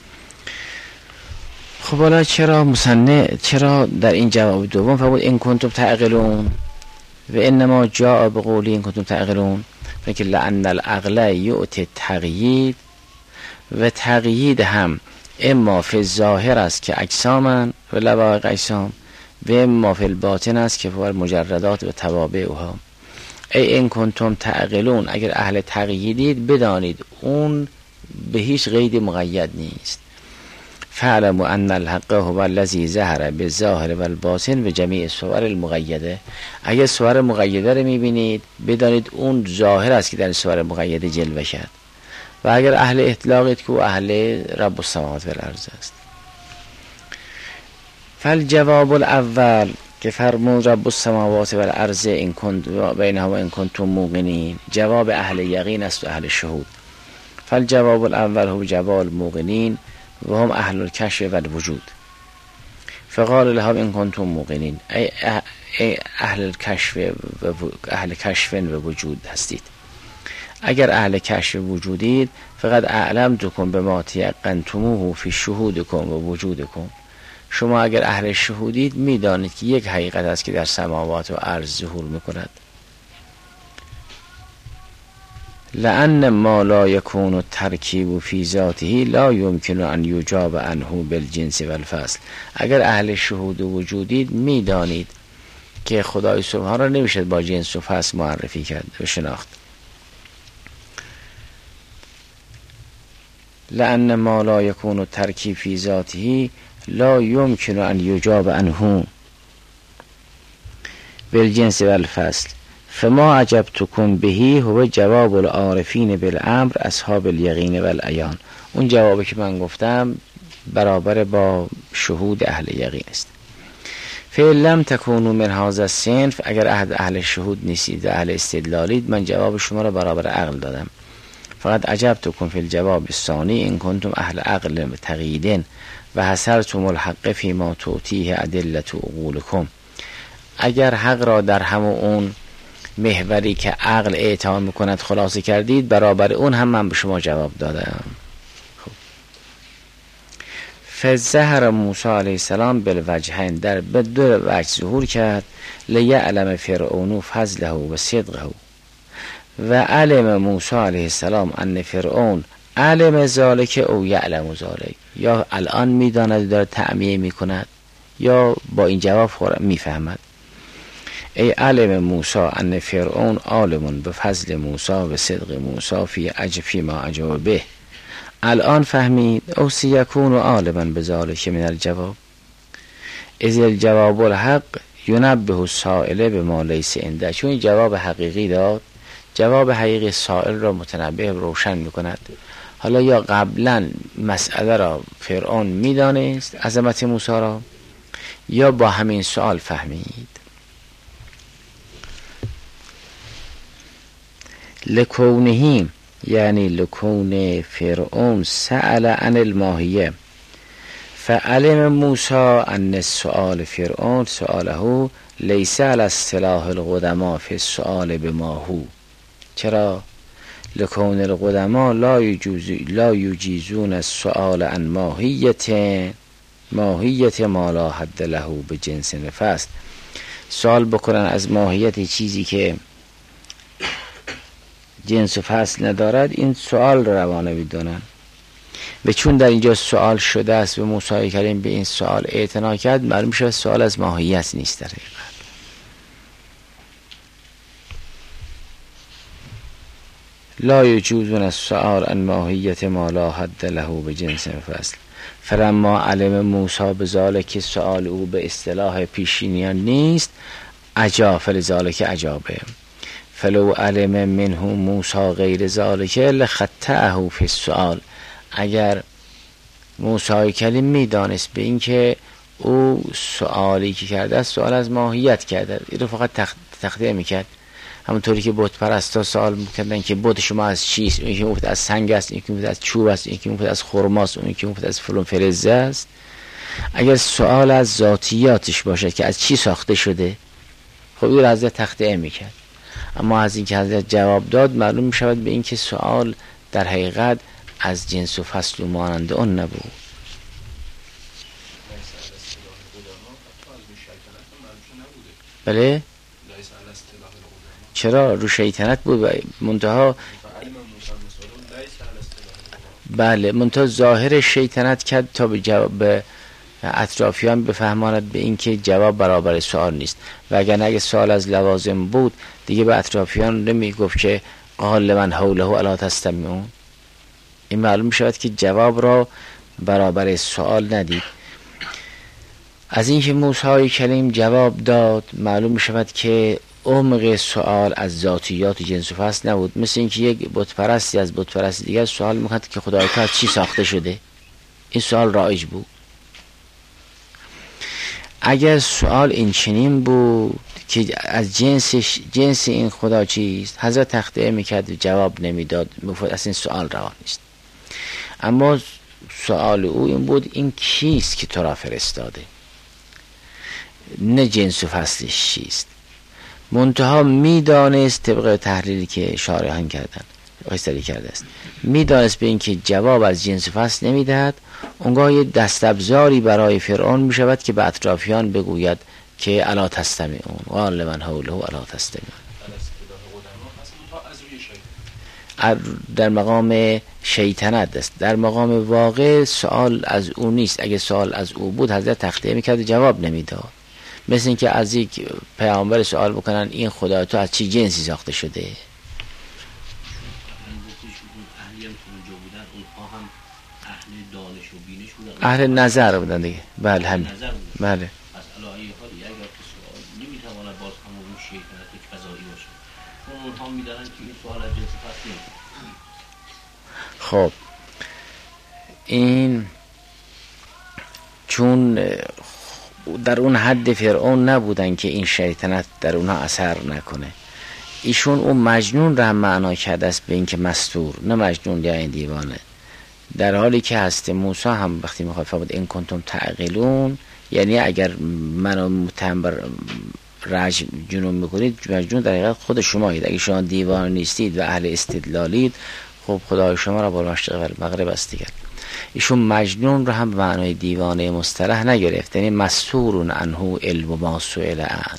خب حالا چرا مصنف چرا در این جواب دوم فرمود این کنتم تعقلون و انما جاء بقولی این کنتم تعقلون؟ فکر لأن العقل یؤتی تقیید، و تقیید هم اما فی ظاهر است که اجسامن و لوایق اجسام، و اما فی الباطن است که فوق مجردات و توابع اوها. ای این کنتم تعقلون، اگر اهل تقییدید بدانید اون به هیچ قید مقید نیست. فعلموا ان الحق هو الذی ظهر بالظاهر و الباطن و جمیع صور المقیده. اگر صور مقیده رو میبینید بدانید اون ظاهر است که در صور مقیده جلوه کرد، و اگر اهل اطلاقید که اهل رب السماوات و الارض است. فالجواب الاول که فرمود رب السماوات و الارض این کنت بینهما این کنتم موقنین، جواب اهل یقین است و اهل شهود. فالجواب الاول هو جواب موقنین و هم اهل الکشف و الوجود. فقال لهم این کنتم موقنین ای اهل الکشف و اهل کشف و وجود هستید. اگر اهل کشف وجودید فقط اعلمتکم بما تیقنتموه فی شهودکم و وجودکم. شما اگر اهل شهودید میدانید که یک حقیقت است که در سماوات و ارض ظهور میکند. لأن ما لا يكون الترکیب فی ذاته لا يمكن ان یجاب عنه بالجنس والفصل. اگر اهل شهود وجودید میدانید که خدای سبحان را نمیشد با جنس و فصل معرفی کرد و شناخت. لأن ما لا يكون الترکیب فی ذاته لا يمكن ان یجاب عنه بالجنس والفصل فما عجبتكم بهی هو جواب العارفین بالامر اصحاب الیقین والعیان. اون جوابی که من گفتم برابر با شهود اهل یقین است. فإن لم تكونوا من هذا الصنف، اگر احد اهل شهود نیستید اهل استدلالید، من جواب شما را برابر عقل دادم. فقط عجبتكم فی الجواب الثانی ان کنتم اهل عقل تقیید و حصرتم الحق فيما تعطیه ادله عقولکم. اگر حق را در همون اون محوری که عقل اعطا میکند خلاصه کردید، برابر اون هم من به شما جواب دادم. خب فظهر موسی علیه السلام بالوجهین، در به دو وجه ظهور کرد. لیعلم فرعون فضله و صدقه و علم موسی علیه السلام ان فرعون علم ذالک او یعلم ذالک، یا الان میداند داره تعمیه میکند یا با این جواب میفهمد. ای علم موسی ان فرعون عالم به فضل موسی و صدق موسی فی عجفی ما عجب به، الان فهمید. او سیکون عالما بذالک من الجواب اذ الجواب الحق ینبه السائل به ما لیس عنده. چون این جواب حقیقی داد، جواب حقیقی سائل را متنبه روشن میکند. حالا یا قبلا مسئله را فرعون میدانست عظمت موسی را، یا با همین سوال فهمید. لکونه یعنی لکون فرعون سأل عن الماهیه فعلم موسی ان السؤال فرعون سؤاله لیس علی اصطلاح القدما فی السؤال بماهو. چرا؟ لکون القدما لا یجوز لا یجیزون السؤال عن ماهیت ماهیت ما لا حد له به جنس نفس. سوال بکنن از ماهیت چیزی که جنس و فصل ندارد، این سوال رو روانه بدونن. و چون در اینجا سوال شده است و موسی کریم به این سوال اعتنا کرد، معلوم شد سوال از ماهیت نیست. در حقیقت لا یجوزون السؤال عن ماهیت ما لا حد له به جنس و فصل. فلما علم موسی بذالک، سوال او به اصطلاح پیشینیان نیست، عجاب فلذالک عجابه. فلو علم منه موسی غیر ذالک لخطأه فی السؤال. اگر موسی کلیم میدانست به این که او سوالی که کرده است سوال از ماهیت کرده، این رو فقط تخت تخطئه میکرد. همونطوری که بت پرستا سوال میکردن که بت شما از چیست، اون که مفت از سنگ است، این که مفت از چوب است، این که مفت از خرماست، اون که مفت از فلان فلزه است. اگر سوال از ذاتیاتش باشه که از چی ساخته شده، خب این رو از تخطئه میکرد. اما از این که حضرت جواب داد معلوم می شود به این که سوال در حقیقت از جنس و فصل و مانند اون نبود. بله؟ چرا؟ رو شیطنت بود منتها. بله منتها ظاهر شیطنت کرد تا به جواب به اطرافیان بفهماند به این که جواب برابر سوال نیست. و اگر اگه سوال از لوازم بود دیگه به اطرافیان نمی گفت که قال لمن حوله الا تستمعون. این معلوم شود که جواب را برابر سوال ندید. از این که موسی کلیم جواب داد معلوم می شود که عمق سوال از ذاتیات جنس و فصل نبود. مثل اینکه یک بت پرستی از بت پرستی دیگر سوال می‌کند که خدای تو از چی ساخته شده. این سوال رایج بود. اگر سوال این چنین بود که از جنسش جنس این خدا چیست، حضرت تخطئه میکرد و جواب نمیداد، مفید از این سوال روان نیست. اما سوال او این بود این کیست که تو را فرستاده، نه جنس و فصلش چیست. منتها میدانست طبق تحلیلی که شارحان کردن قیصری کرده است، میدانست به این که جواب از جنس و فصل نمیدهد. اونگاه یه دستابزاری برای فرعون میشود که به اطرافیان بگوید که الا تستمعون قال لمن حوله الا تستمعون. در مقام شیطنت است. در مقام واقع سوال از او نیست. اگه سوال از او بود حضرت تخطیه میکرد جواب نمیداد. مثل اینکه از یک پیامبر سوال بکنن این خدا تو از چی جنسی ساخته شده؟ اهل نظر بودن دیگه. بله همین. بله. خب این چون در اون حد فرعون نبودن که این شیطنت در اونها اثر نکنه، ایشون اون مجنون را هم معنا کرده است به این که مستور، نه مجنون یا این دیوانه. در حالی که هست موسی هم وقتی میخواد فرمود این کنتم تعقلون، یعنی اگر منو متهم بر رجم جنون میکنید، مجنون در حقیقت خود شمایید. اگر شما دیوانه نیستید و اهل استدلالید، خب خدای شما را با مشرق و مغرب است دیگر. ایشون مجنون رو هم به معنای دیوانه مصطلح نگرفت، یعنی مستورون عنه علم و ما سئل عن.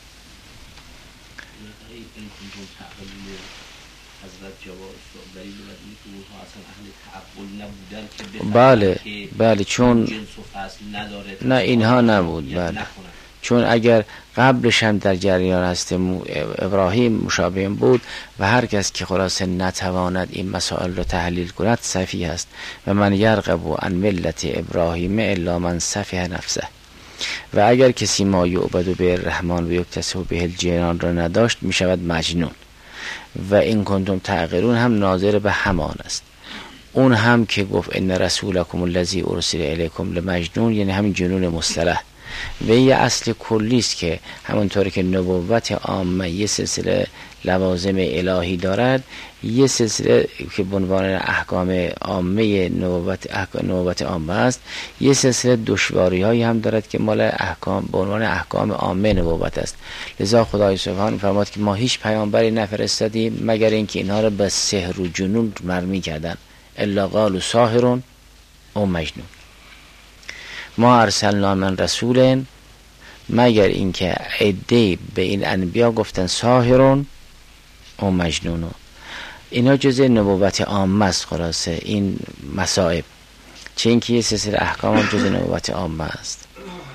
بله بله چون نه اینها نبود. بله چون اگر قبلش هم در جریان هست ابراهیم مشابه بود و هر کس که خلاصه نتواند این مسائل رو تحلیل کند سفیه است و من یرغب عن ملت ابراهیم الا من سفیه نفسه. و اگر کسی ما یعبد به الرحمن و یکتسب به الجنان را نداشت می شود مجنون. و این کنتم تعقلون هم ناظر به همان است. اون هم که گفت ان رسولکم الذی ارسل الیکم لمجنون، یعنی همین جنون مصطلح. و یه اصل کلی است که همونطوری که نبوت عامه یه سلسله لوازم الهی دارد، یه سلسله که به عنوان احکام عامه نبوت احکام نبوت عامه است، یه سلسله دشواری هایی هم دارد که مال احکام به عنوان احکام عامه نبوت است. لذا خدای سبحان فرمود که ما هیچ پیامبری نفرستادیم مگر اینکه اینها را به سحر و جنون مرمی کردن، الا قالوا ساحر او مجنون. ما ارسلنا من رسول، مگر اینکه عده به این انبیا گفتن ساحرون او مجنون. اینا جزء نبوت عامه است. خلاصه این مصائب چه اینکه یه سلسله احکام هم جزء نبوت عامه است.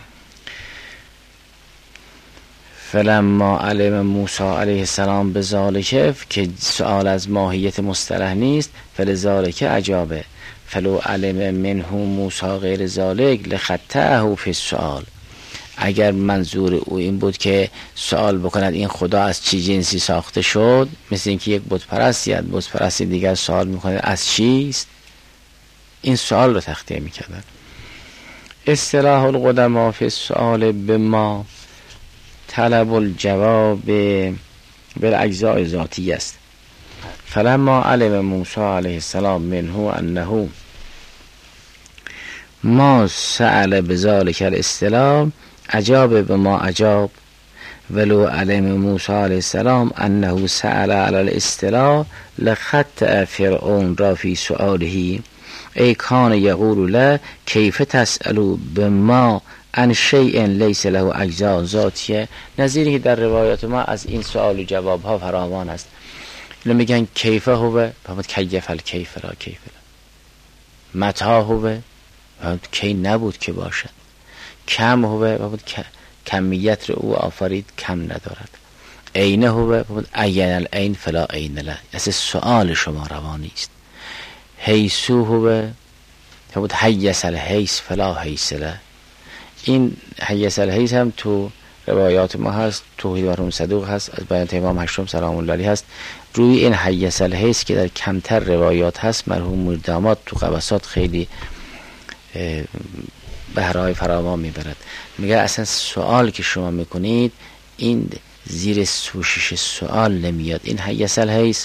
فلما علم موسی علیه السلام به ذالک، که سؤال از ماهیت مصطلح نیست، فلذالک عجابه فلو علم منه موسی غیر ذالک لخطأه فی السؤال. اگر منظور او این بود که سوال بکند این خدا از چی جنسی ساخته شد، مثل اینکه یک بت پرستی از بت پرستی دیگر سوال میکنه از چیست، این سوال رو تخطیه میکردن. اصطلاح القدما فی السؤال بما طلب الجواب بالاجزاء ذاتی است. فلما علم موسی علیه السلام منه انه ما سأل بذلك الاستلام اجاب بما اجاب، ولو علم موسی علیه السلام انه سأل على الاستلاء لخطأ فرعون را فی سؤاله ای کان یقول له کیف تسألو بما عن شیء لیس له اجزاء ذاتیه. نظیری که در روایات ما از این سوال و جواب ها فراوان است. میگن کیفه هو فهمت کیف الکیف را کیف لا، متا هو کی نبود که باشد، کم هو فهمت کمیت رو او آفرید کم ندارد، عینه هو فهمت عین العین فلا عین له، اصلا سؤال شما روانی است. حیثو هو فهمت حیث الحیث فلا حیث له. این حیث الحیث هم تو روایات ما هست، توحید مرحوم صدوق هست، از بیان امام هشتم سلام الله علیه هست. روی این حیث الحیث که در کمتر روایات هست، مرحوم میرداماد تو قبسات خیلی بهرهای فراوان میبرد. میگه اصلا سوال که شما میکنید این زیر سوشش سوال نمیاد. این حیث الحیث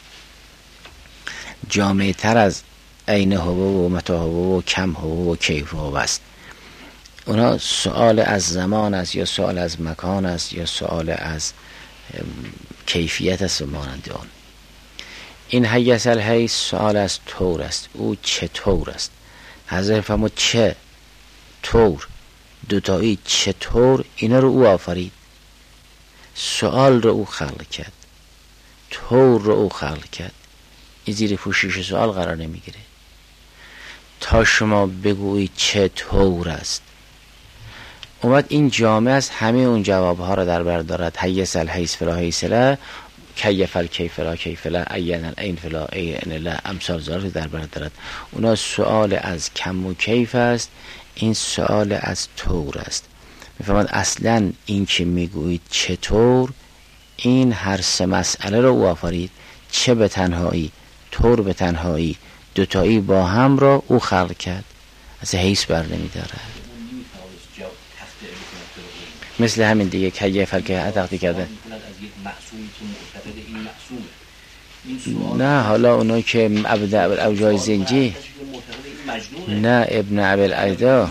جامع تر از عین هو و متا هو و کم هو و کیف هو است. اونا سوال از زمان است یا سوال از مکان است یا سوال از کیفیت است و مانند آن. این حیث الحیث سوال از طور است، او چطور است. حضرت فرمود چه طور، دوتایی چطور، اینا رو او آفرید. سوال رو او خلق کرد، طور رو او خلق کرد، این زیر پوشش سوال قرار نمیگیره. تا شما بگویید چطور است، اومد این جامعه از همه اون جوابها را در بر دارد. حیث الحیث فلا حیث له، کیف الکیف لا کیف له، عین العین فلا عین له، امثال ذالک در بر دارد. اونا سوال از کم و کیف است، این سوال از طور است. میفهمند اصلا این که میگویید چطور، این هر سه مسئله رو او آفرید، چه به تنهایی، طور به تنهایی، دوتایی با هم را او خلق کرد، از حیث بر نمیداره. مثل همین دیگه کیف الکیف تقدیر کرده. نه حالا اونایی که ابن اوجای زنجی، نه ابن ابل ایدا،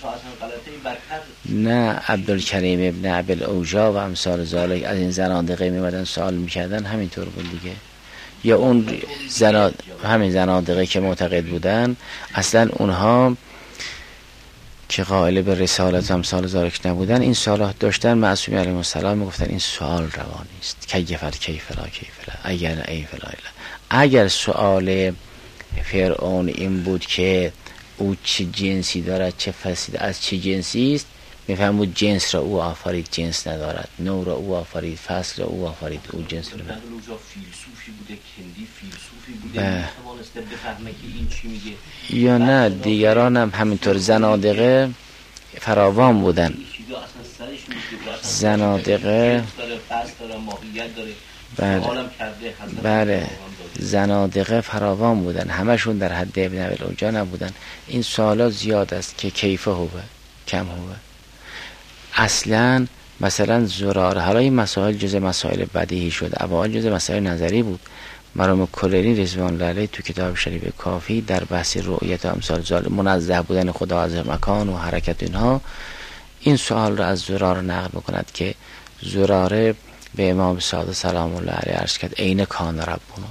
نه عبدالکریم ابن ابل اوجا و امثال ذالک، از این زنادقه میمدن سوال میکردن، همینطور بود دیگه. یا اون زناد... همین زنادقه که معتقد بودن، اصلا اونها که قائل به رسالت و امثال ذالک نبودن، این سوالات داشتن. معصومی علیه السلام میگفتن این سوال روانی است، کیف الکیف لا کیف له، اگر ای فلا له. اگر سوال فرعون این بود که او چه جنسی دارد، چه فصیل از چه جنسی است، میفهم بود جنس را او آفرید، جنس ندارد، نوع را او آفرید، فصل را او آفرید، او جنس را ندارد. فیلسوفی بوده، کندی فیلسوفی بوده، میتوانسته بفهمه که این چی میگه. یا نه دیگران هم همینطور زنادقه فراوان بودن. زنادقه بله بله زنادقه فراوان بودن، همشون در حد ابن ابی الاوجا نبودن. این سوالات زیاد است که کیف هو کم هو. اصلا مثلا زرار، حالا این مسائل جز مسائل بدیهی شد، اوایل جز مسائل نظری بود. مرحوم کلینی رضوان الله علیه تو کتاب شریف کافی در بحث رؤیت و امثال ذالک، منزه بودن خدا از مکان و حرکت اینها، این سوال را از زرار نقل میکند که زراره به امام صادق سلام الله علیه عرض کرد عین کان ربنا.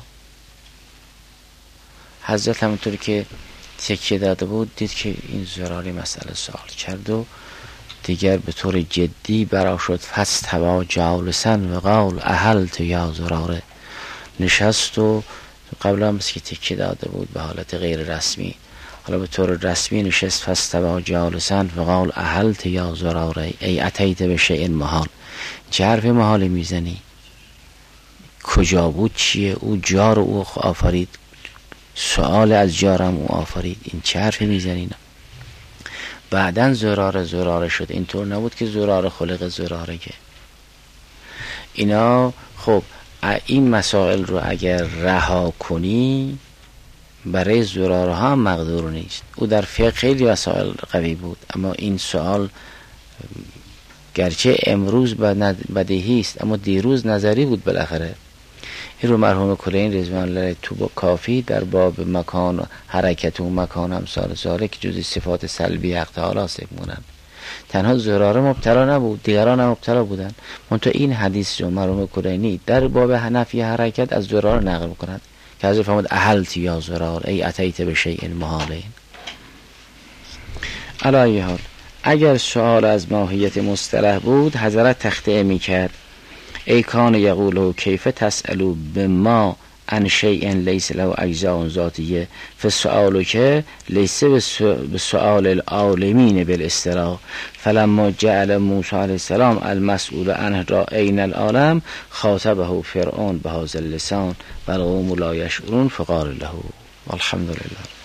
حضرت همونطوری که تکیه داده بود دید که این زراره مسئله سوال کرد و دیگر به طور جدی برا شد. فاستوی جالسا و قال اهلت یا زراره، نشست و قبل هم که تکیه داده بود به حالت غیر رسمی، حالا به طور رسمی نشست. فاستوی جالسا و قال اهلت یا زراره، ای اتیت به شیء محال، چه حرف محالی میزنی؟ کجا بود چیه؟ او جار او آفرید، سؤال از جارم او آفرید، این چه حرفی میزنی؟ بعدن زراره زراره شد، اینطور نبود که زراره خلق زراره که اینا. خب این مسائل رو اگر رها کنی برای زراره ها هم مقدور نیست. او در فقه خیلی مسائل قوی بود، اما این سوال گرچه امروز بدیهی است اما دیروز نظری بود بالاخره. این رو مرحوم کلینی رضوان الله علیه تو با کافی در باب مکان و حرکت و مکان امثال ذالک جزء صفات سلبی حق تعالی حساب می‌کنند. تنها زراره مبتلا نبود، دیگران هم مبتلا بودند. منتها این حدیث رو مرحوم کلینی در باب نفی حرکت از زراره نقل می‌کند که حضرت فرمود اهلت یا زرار، ای اتیت به شیء محال. علی ای حال اگر سوال از ماهیت مصطلح بود حضرت تخطئه می‌کرد. ای کان یقولو کیف تسألو بما عن شیء لیس له اجزاء ذاتیه فسؤالو که لیس به سؤال العالمین بالاستراء فلما جعل موسی علیه السلام المسئول عنه را عین العالم خاطبه فرعون بهذا اللسان والقوم لا یشعرون فقال له والحمد لله.